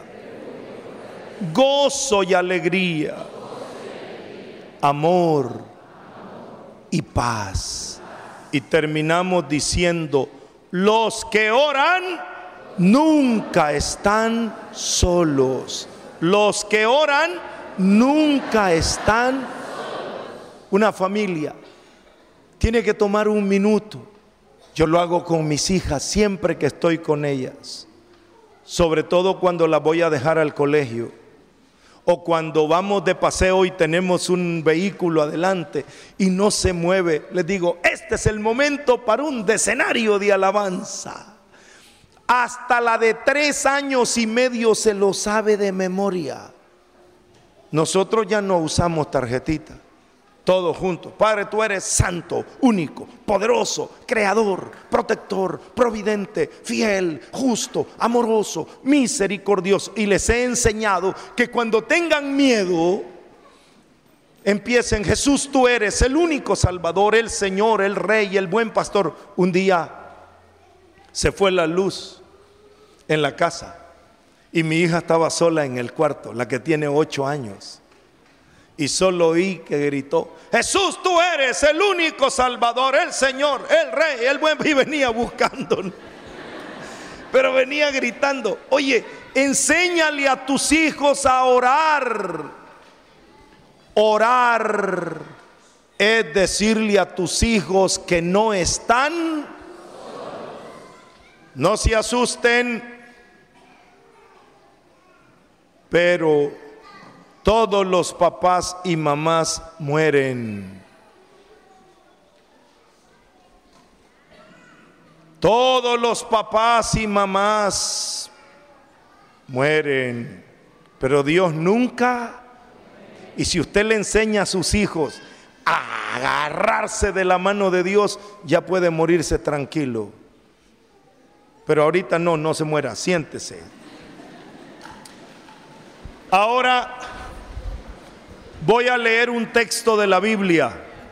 gozo y alegría, amor y paz. Y terminamos diciendo, los que oran nunca están solos. Los que oran nunca están solos. Una familia tiene que tomar un minuto. Yo lo hago con mis hijas siempre que estoy con ellas, sobre todo cuando las voy a dejar al colegio o cuando vamos de paseo y tenemos un vehículo adelante y no se mueve. Les digo, este es el momento para un decenario de alabanza. Hasta la de tres años y medio se lo sabe de memoria. Nosotros ya no usamos tarjetita, todos juntos. Padre, tú eres santo, único, poderoso, creador, protector, providente, fiel, justo, amoroso, misericordioso. Y les he enseñado que cuando tengan miedo, empiecen: Jesús, tú eres el único Salvador, el Señor, el Rey, el buen pastor. Un día se fue la luz en la casa y mi hija estaba sola en el cuarto, la que tiene ocho años. Y solo oí que gritó: Jesús, tú eres el único Salvador, el Señor, el Rey, el buen. Y venía buscándonos, pero venía gritando. Oye, enséñale a tus hijos a orar. Orar es decirle a tus hijos que no están. No se asusten, pero todos los papás y mamás mueren. Todos los papás y mamás mueren, pero Dios nunca. Y si usted le enseña a sus hijos a agarrarse de la mano de Dios, ya puede morirse tranquilo. Pero ahorita no, no se muera, siéntese. Ahora voy a leer un texto de la Biblia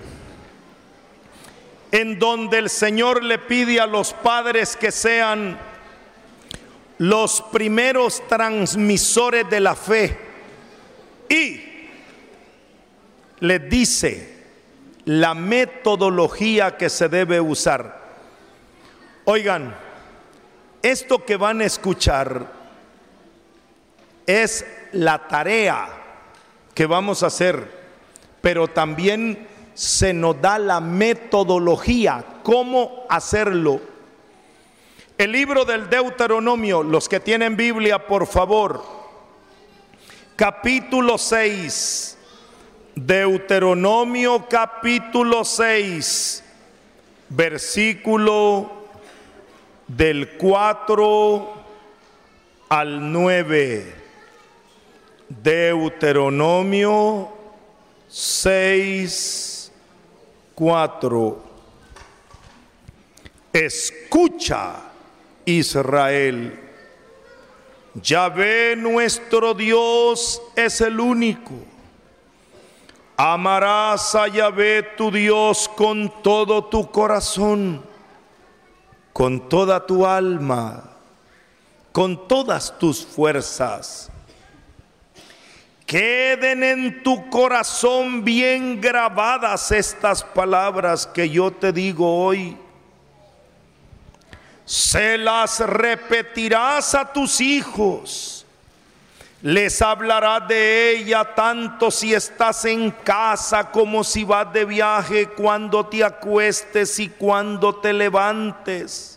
en donde el Señor le pide a los padres que sean los primeros transmisores de la fe y les dice la metodología que se debe usar. Oigan, esto que van a escuchar es la tarea que vamos a hacer, pero también se nos da la metodología, cómo hacerlo. El libro del Deuteronomio, los que tienen Biblia, por favor, capítulo seis, Deuteronomio capítulo seis, versículo del cuatro al nueve. Deuteronomio seis, cuatro. Escucha, Israel, Yahvé nuestro Dios es el único. Amarás a Yahvé tu Dios con todo tu corazón, con toda tu alma, con todas tus fuerzas. Queden en tu corazón bien grabadas estas palabras que yo te digo hoy. Se las repetirás a tus hijos. Les hablarás de ella tanto si estás en casa como si vas de viaje, cuando te acuestes y cuando te levantes.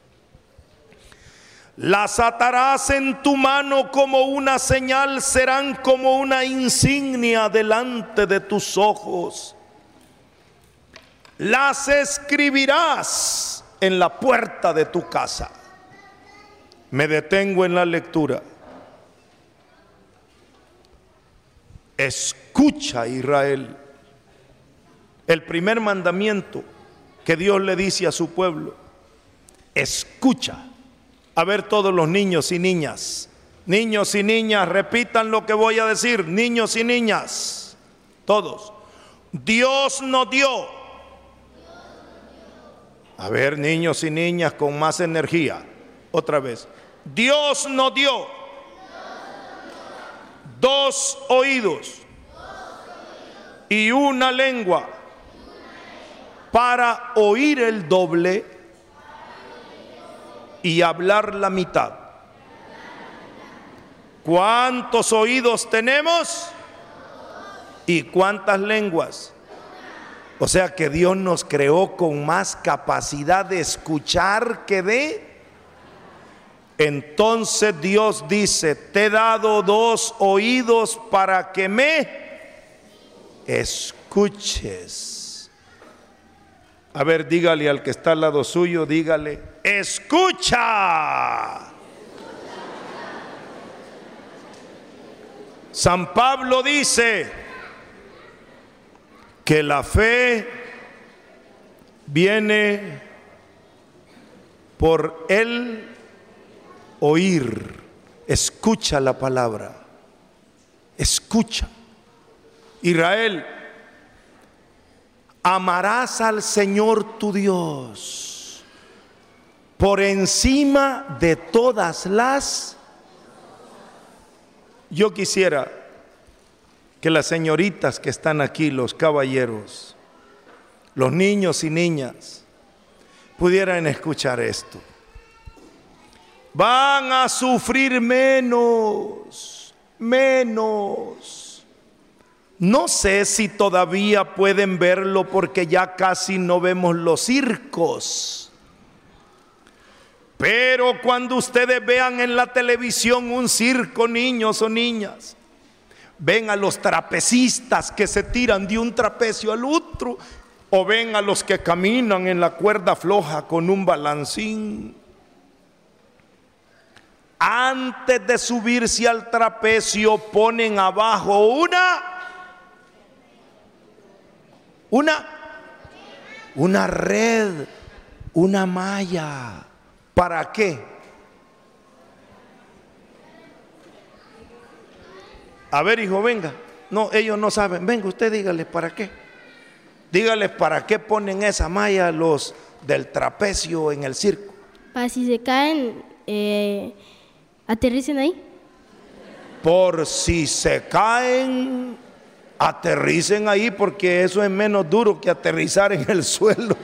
Las atarás en tu mano como una señal, serán como una insignia delante de tus ojos. Las escribirás en la puerta de tu casa. Me detengo en la lectura. Escucha, Israel. El primer mandamiento que Dios le dice a su pueblo. Escucha. A ver, todos los niños y niñas, niños y niñas, repitan lo que voy a decir, niños y niñas, todos. Dios nos dio. A ver, niños y niñas con más energía, otra vez. Dios nos dio dos oídos y una lengua para oír el doble y hablar la mitad. ¿Cuántos oídos tenemos? ¿Y cuántas lenguas? O sea que Dios nos creó con más capacidad de escuchar que de. Entonces Dios dice, te he dado dos oídos para que me escuches. A ver, dígale al que está al lado suyo, dígale, escucha. San Pablo dice que la fe viene por el oír. Escucha la palabra. Escucha. Israel, amarás al Señor tu Dios por encima de todas las. Yo quisiera que las señoritas que están aquí, los caballeros, los niños y niñas, pudieran escuchar esto. Van a sufrir menos, menos. No sé si todavía pueden verlo porque ya casi no vemos los circos. Pero cuando ustedes vean en la televisión un circo, niños o niñas, ven a los trapecistas que se tiran de un trapecio al otro, o ven a los que caminan en la cuerda floja con un balancín. Antes de subirse al trapecio ponen abajo una Una, una red, una malla. ¿Para qué? A ver, hijo, venga. No, ellos no saben. Venga, usted dígales para qué. Dígales para qué ponen esa malla los del trapecio en el circo. Para si se caen, eh, aterricen ahí. Por si se caen, aterricen ahí, porque eso es menos duro que aterrizar en el suelo.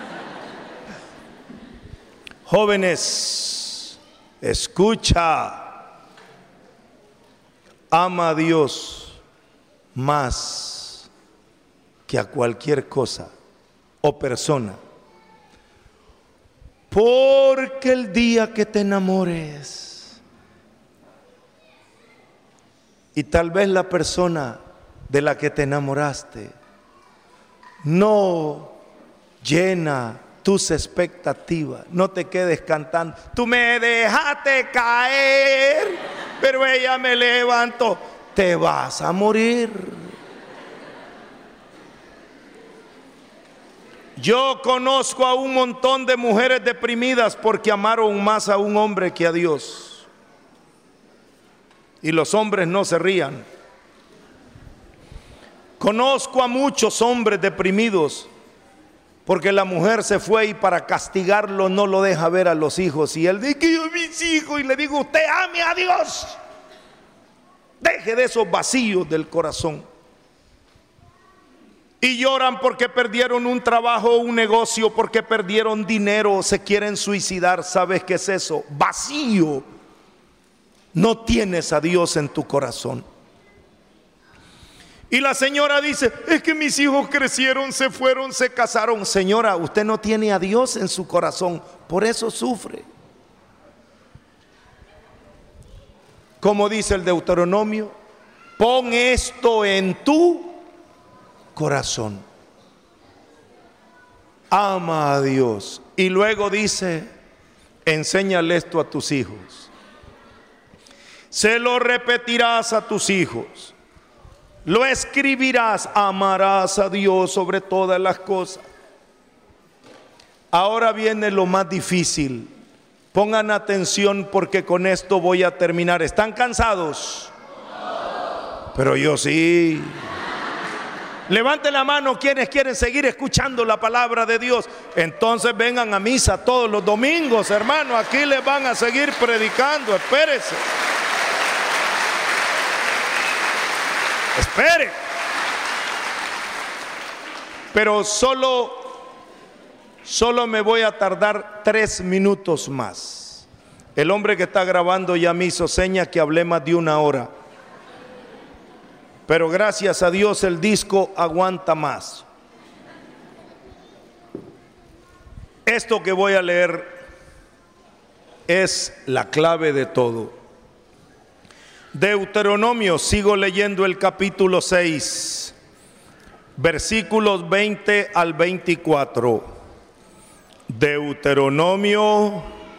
Jóvenes, escucha. Ama a Dios más que a cualquier cosa o persona, porque el día que te enamores y tal vez la persona de la que te enamoraste no llena tus expectativas, no te quedes cantando, tú me dejaste caer, pero ella me levantó, te vas a morir. Yo conozco a un montón de mujeres deprimidas porque amaron más a un hombre que a Dios. Y los hombres no se rían. Conozco a muchos hombres deprimidos porque la mujer se fue y para castigarlo no lo deja ver a los hijos. Y él dice que yo mis hijos, y le digo, usted ame a Dios. Deje de esos vacíos del corazón. Y lloran porque perdieron un trabajo, un negocio, porque perdieron dinero, se quieren suicidar. ¿Sabes qué es eso? Vacío. No tienes a Dios en tu corazón. Y la señora dice, es que mis hijos crecieron, se fueron, se casaron. Señora, usted no tiene a Dios en su corazón, por eso sufre. Como dice el Deuteronomio, pon esto en tu corazón. Ama a Dios. Y luego dice, enséñale esto a tus hijos. Se lo repetirás a tus hijos. Lo escribirás, amarás a Dios sobre todas las cosas. Ahora viene lo más difícil. Pongan atención porque con esto voy a terminar. ¿Están cansados? Pero yo sí. Levanten la mano quienes quieren seguir escuchando la palabra de Dios. Entonces vengan a misa todos los domingos, hermano. Aquí les van a seguir predicando. Espérense. Espere. Pero solo, solo me voy a tardar tres minutos más. El hombre que está grabando ya me hizo seña que hablé más de una hora. Pero gracias a Dios el disco aguanta más. Esto que voy a leer es la clave de todo. Deuteronomio, sigo leyendo el capítulo seis, versículos veinte al veinticuatro. Deuteronomio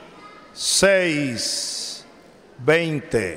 seis, veinte.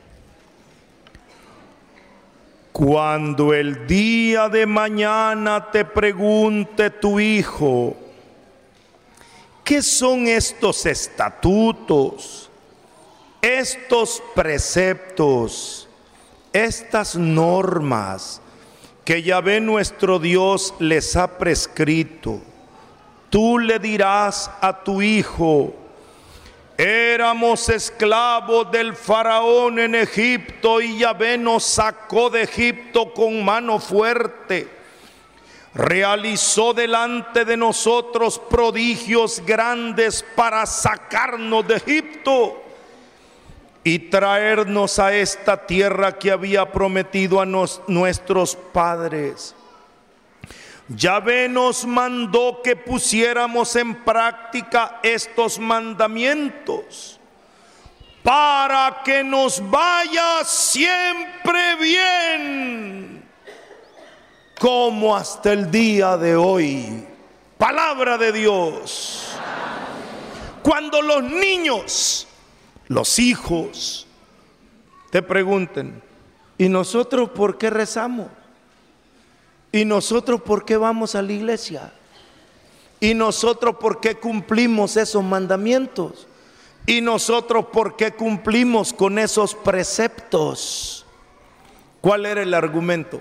Cuando el día de mañana te pregunte tu hijo, ¿qué son estos estatutos? Estos preceptos, estas normas que Yahvé nuestro Dios les ha prescrito, tú le dirás a tu hijo, éramos esclavos del faraón en Egipto y Yahvé nos sacó de Egipto con mano fuerte. Realizó delante de nosotros prodigios grandes para sacarnos de Egipto y traernos a esta tierra que había prometido a nos, nuestros padres. Yahvé nos mandó que pusiéramos en práctica estos mandamientos para que nos vaya siempre bien, como hasta el día de hoy. Palabra de Dios. Cuando los niños, los hijos, te pregunten, ¿y nosotros por qué rezamos? ¿Y nosotros por qué vamos a la iglesia? ¿Y nosotros por qué cumplimos esos mandamientos? ¿Y nosotros por qué cumplimos con esos preceptos? ¿Cuál era el argumento?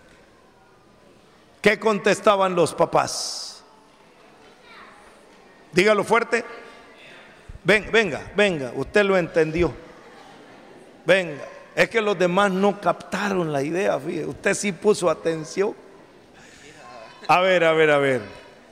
¿Qué contestaban los papás? Dígalo fuerte. Ven, venga, venga, usted lo entendió. Venga, es que los demás no captaron la idea, fíjese. Usted sí puso atención. A ver, a ver, a ver.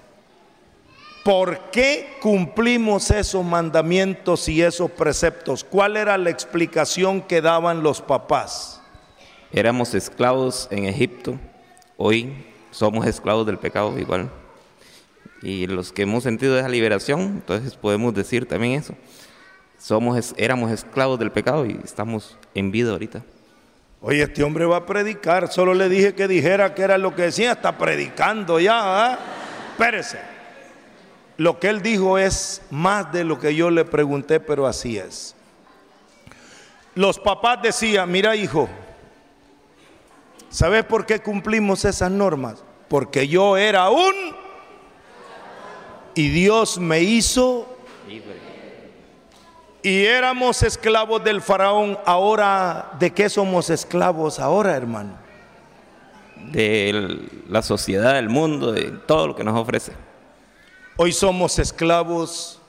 ¿Por qué cumplimos esos mandamientos y esos preceptos? ¿Cuál era la explicación que daban los papás? Éramos esclavos en Egipto, hoy somos esclavos del pecado igual. Y los que hemos sentido esa liberación, entonces podemos decir también eso. Somos, éramos esclavos del pecado y estamos en vida ahorita. Oye, este hombre va a predicar. Solo le dije que dijera que era lo que decía. Está predicando ya, ¿eh? Espérese. Lo que él dijo es más de lo que yo le pregunté, pero así es. Los papás decían, mira hijo, ¿sabes por qué cumplimos esas normas? Porque yo era un... y Dios me hizo... y éramos esclavos del faraón. Ahora, ¿de qué somos esclavos ahora, hermano? De la sociedad, del mundo, de todo lo que nos ofrece. Hoy somos esclavos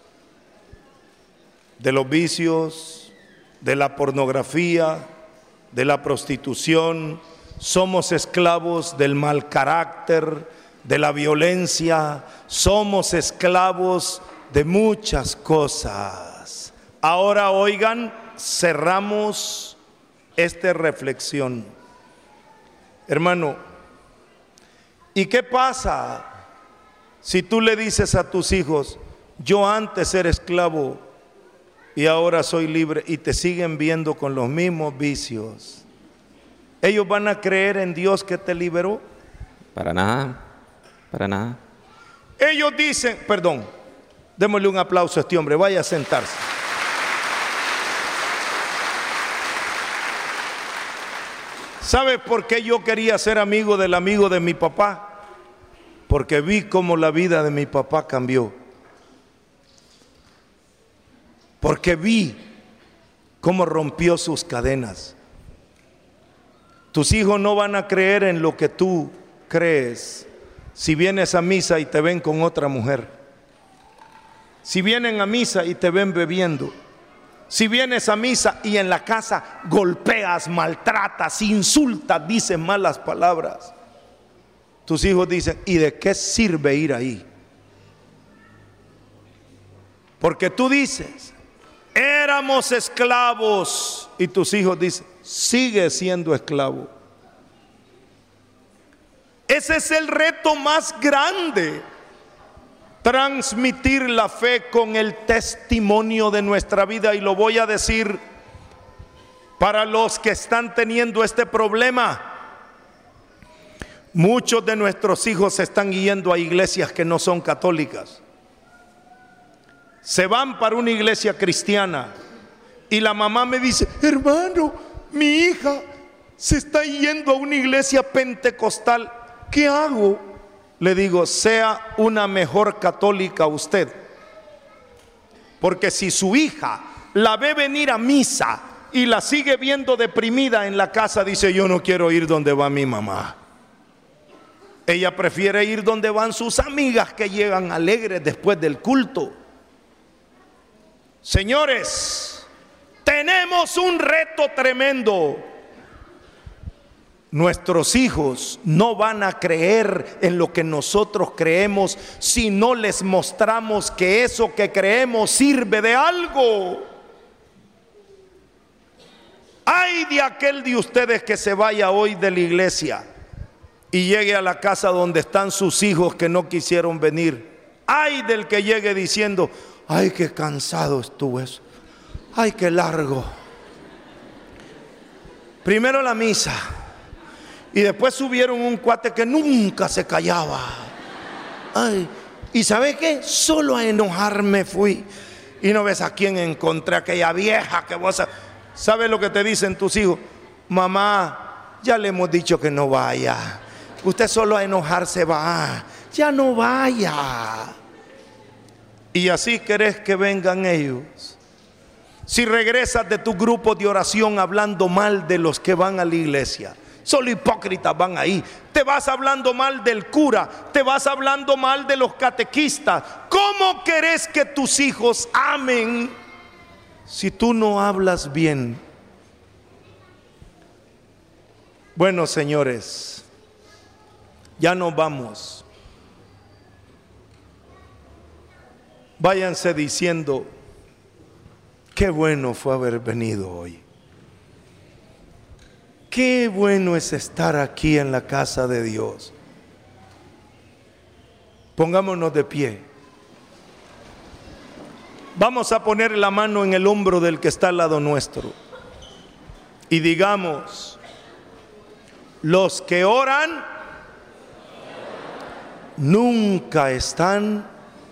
de los vicios, de la pornografía, de la prostitución. Somos esclavos del mal carácter, de la violencia. Somos esclavos de muchas cosas. Ahora oigan, cerramos esta reflexión. Hermano, ¿y qué pasa si tú le dices a tus hijos, yo antes era esclavo y ahora soy libre, y te siguen viendo con los mismos vicios? ¿Ellos van a creer en Dios que te liberó? Para nada, para nada. Ellos dicen, perdón, démosle un aplauso a este hombre, vaya a sentarse. ¿Sabe por qué yo quería ser amigo del amigo de mi papá? Porque vi cómo la vida de mi papá cambió. Porque vi cómo rompió sus cadenas. Tus hijos no van a creer en lo que tú crees si vienes a misa y te ven con otra mujer. Si vienen a misa y te ven bebiendo. Si vienes a misa y en la casa golpeas, maltratas, insultas, dices malas palabras. Tus hijos dicen, ¿y de qué sirve ir ahí? Porque tú dices, éramos esclavos, y tus hijos dicen, sigue siendo esclavo. Ese es el reto más grande. Transmitir la fe con el testimonio de nuestra vida. Y lo voy a decir para los que están teniendo este problema. Muchos de nuestros hijos se están yendo a iglesias que no son católicas. Se van para una iglesia cristiana y la mamá me dice, hermano, mi hija se está yendo a una iglesia pentecostal, ¿qué hago? Le digo, sea una mejor católica usted. Porque si su hija la ve venir a misa y la sigue viendo deprimida en la casa, dice, yo no quiero ir donde va mi mamá. Ella prefiere ir donde van sus amigas que llegan alegres después del culto. Señores, tenemos un reto tremendo. Nuestros hijos no van a creer en lo que nosotros creemos si no les mostramos que eso que creemos sirve de algo. Ay de aquel de ustedes que se vaya hoy de la iglesia y llegue a la casa donde están sus hijos que no quisieron venir. Ay del que llegue diciendo, ay qué cansado estuvo eso, ay qué largo. Primero la misa y después subieron un cuate que nunca se callaba. Ay, ¿y sabe qué? Solo a enojarme fui. Y no ves a quién encontré, aquella vieja que vos... ¿Sabes lo que te dicen tus hijos? Mamá, ya le hemos dicho que no vaya. Usted solo a enojarse va. Ya no vaya. Y así querés que vengan ellos. Si regresas de tu grupo de oración hablando mal de los que van a la iglesia, Solo hipócritas van ahí. Te vas hablando mal del cura, te vas hablando mal de los catequistas. ¿Cómo querés que tus hijos amen si tú no hablas bien? Bueno, señores, ya nos vamos. Váyanse diciendo: qué bueno fue haber venido hoy. Qué bueno es estar aquí en la casa de Dios. Pongámonos de pie. Vamos a poner la mano en el hombro del que está al lado nuestro y digamos: los que oran nunca están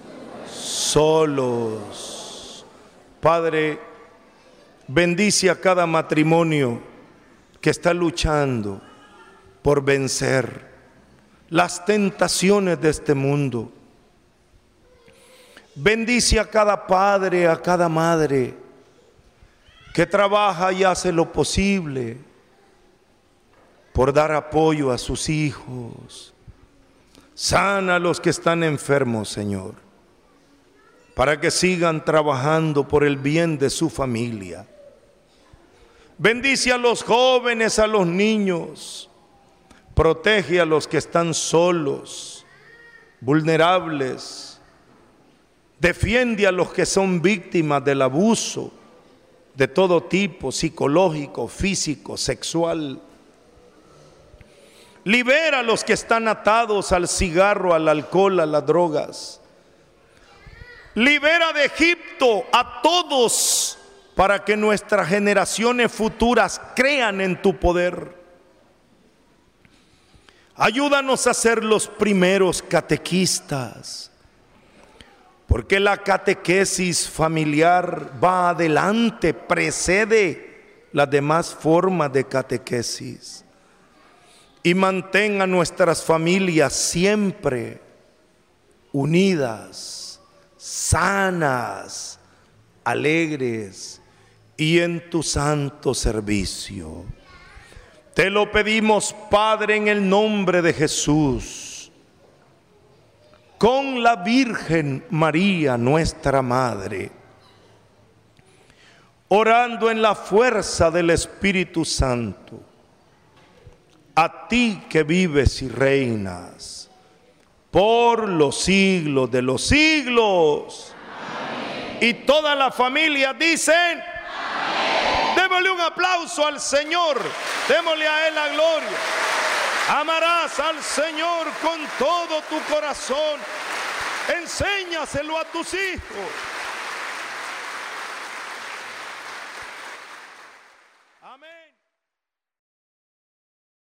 solos. Padre, bendice a cada matrimonio que está luchando por vencer las tentaciones de este mundo. Bendice a cada padre, a cada madre que trabaja y hace lo posible por dar apoyo a sus hijos. Sana a los que están enfermos, Señor, para que sigan trabajando por el bien de su familia. Bendice a los jóvenes, a los niños. Protege a los que están solos, vulnerables. Defiende a los que son víctimas del abuso de todo tipo, psicológico, físico, sexual. Libera a los que están atados al cigarro, al alcohol, a las drogas. Libera de Egipto a todos para que nuestras generaciones futuras crean en tu poder. Ayúdanos a ser los primeros catequistas, porque la catequesis familiar va adelante, precede las demás formas de catequesis. Y mantén a nuestras familias siempre unidas, sanas, alegres y en tu santo servicio. Te lo pedimos, Padre, en el nombre de Jesús, con la Virgen María, nuestra Madre, orando en la fuerza del Espíritu Santo, a ti que vives y reinas por los siglos de los siglos. Amén. Y toda la familia dicen: amén. Démosle un aplauso al Señor, démosle a Él la gloria. Amarás al Señor con todo tu corazón, enséñaselo a tus hijos.